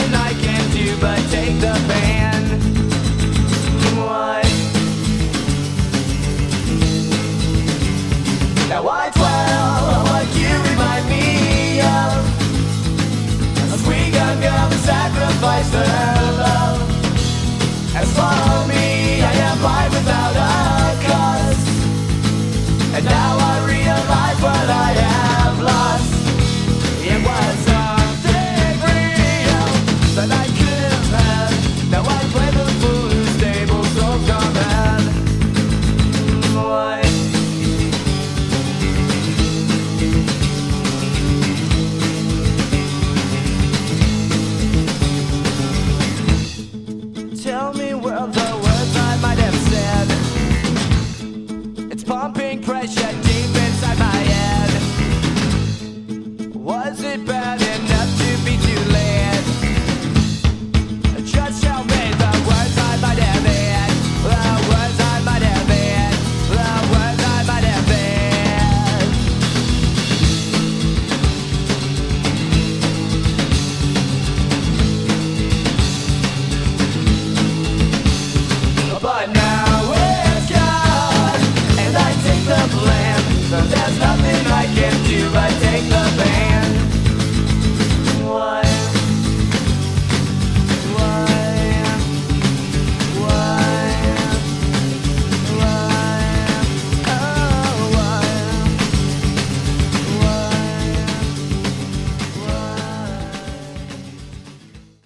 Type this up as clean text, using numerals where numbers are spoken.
nothing I can do but take the band. What? Now I dwell on what you remind me of. A sweet young girl who sacrificed her